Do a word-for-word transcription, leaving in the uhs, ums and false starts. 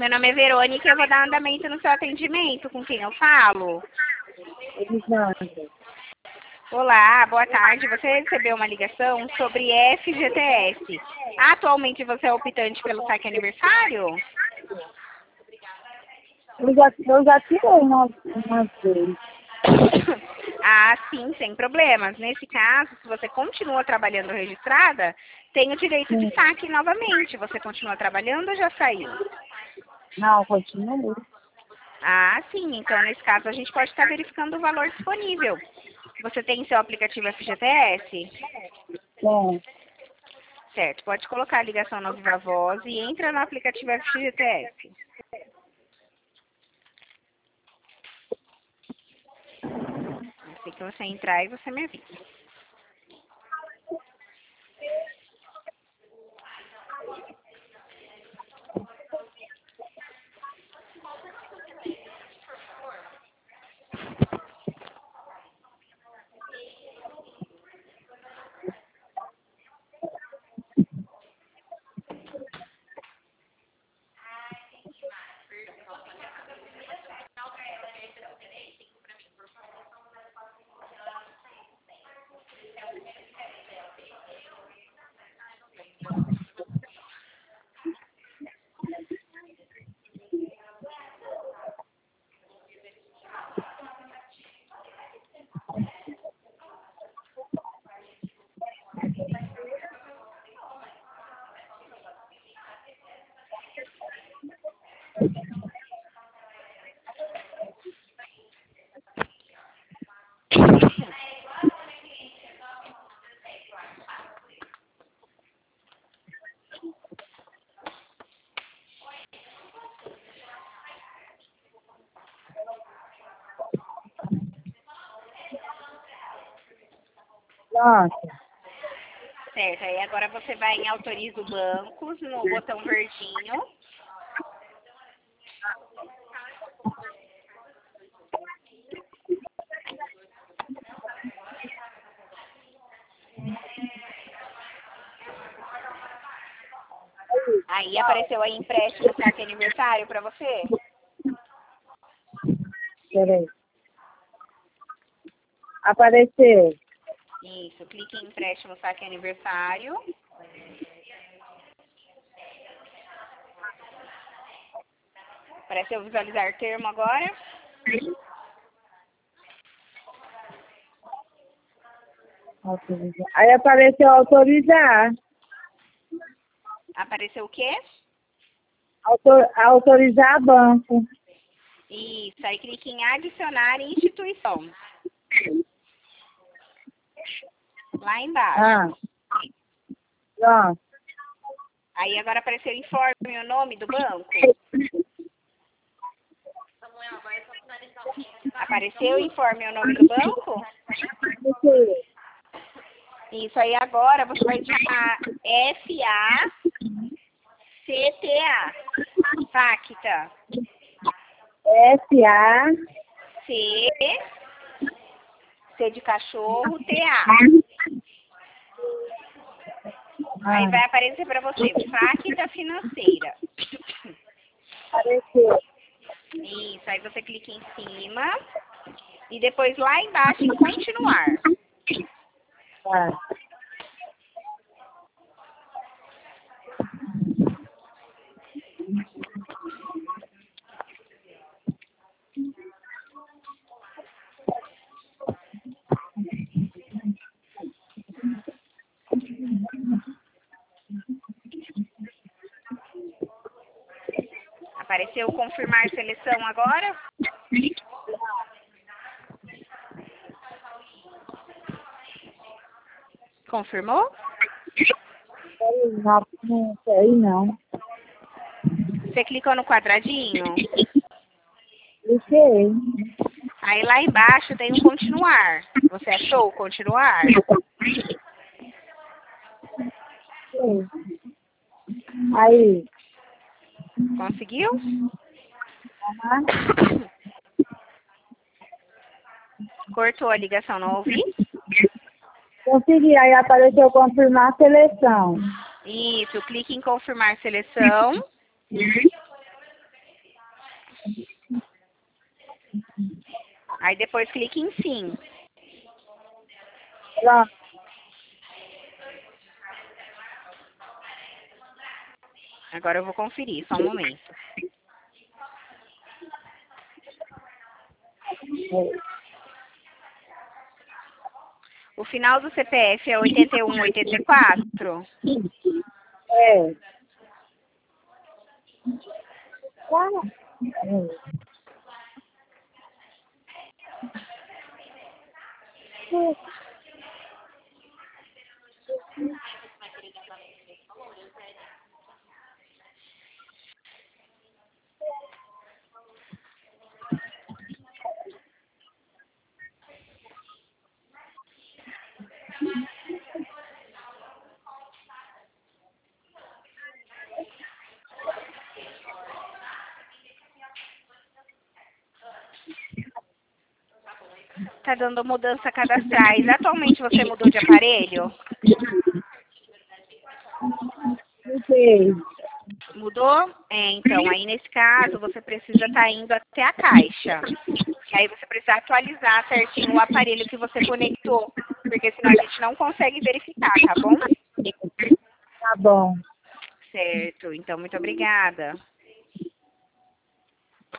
Meu nome é Verônica e eu vou dar andamento no seu atendimento. Com quem eu falo? Elisângela. Olá, boa tarde. Você recebeu uma ligação sobre F G T S. Atualmente você é optante pelo saque aniversário? Eu já, eu já tirei uma, uma vez. Ah, sim, sem problemas. Nesse caso, se você continua trabalhando registrada, tem o direito de saque novamente. Você continua trabalhando ou já saiu? Não, continua. Ah, sim. Então, nesse caso, a gente pode estar verificando o valor disponível. Você tem seu aplicativo F G T S? Bom, Certo. Pode colocar a ligação no Viva Voz e entra no aplicativo F G T S. Assim que você entrar e você me avisa. nossa. Certo. Aí agora você vai em Autoriza o Banco, no botão verdinho. Aí apareceu aí empréstimo saque aniversário para você? Peraí. Apareceu. Isso, clique em empréstimo saque aniversário. Apareceu visualizar termo agora. Autorizar. Aí apareceu autorizar. Apareceu o quê? Autor, autorizar banco. Isso, aí clique em adicionar instituição. Lá embaixo. Ah. Pronto. Aí agora apareceu informe o nome do banco. Apareceu informe o nome do banco? Isso, aí agora você vai digitar F A C T A. Facta. F A C, C de cachorro, T A. Aí vai aparecer para você, Facta financeira. Apareceu. Isso, aí você clica em cima e depois lá embaixo em continuar. Tá. Apareceu confirmar seleção agora? Confirmou? Peraí, não, não sei não. Você clicou no quadradinho? Cliquei. Aí lá embaixo tem um continuar. Você achou o continuar? Aí. Conseguiu? Aham. Cortou a ligação, não ouvi? Consegui. Aí apareceu confirmar a seleção. Isso, clique em confirmar seleção. Aí depois clique em sim. Pronto. Agora eu vou conferir, só um momento. O final do C P F é oitenta e um, oitenta e quatro? É. Tá dando mudança cadastrais. Atualmente você mudou de aparelho? Ok. Mudou? É, então, aí nesse caso você precisa estar indo até a caixa. E aí você precisa atualizar certinho o aparelho que você conectou, porque senão a gente não consegue verificar, tá bom? Tá bom. Certo, então muito obrigada.